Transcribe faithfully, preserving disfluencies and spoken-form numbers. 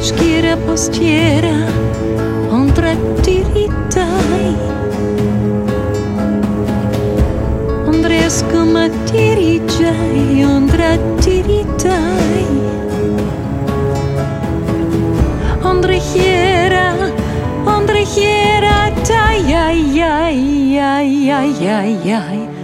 schiera postiera, ondra tiritai. Ondres come tiritai, ondra tiritai. Ondre hiera, ondre hiera, tai, ai, ai, ai, ai, ai, ai.